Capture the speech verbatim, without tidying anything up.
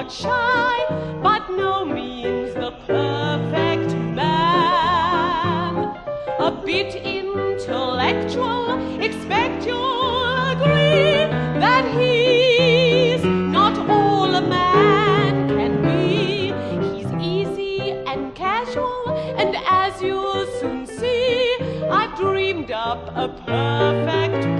not shy, but no means the perfect man. A bit intellectual, expect you'll agree that he's not all a man can be. He's easy and casual, and as you'll soon see, I've dreamed up a perfect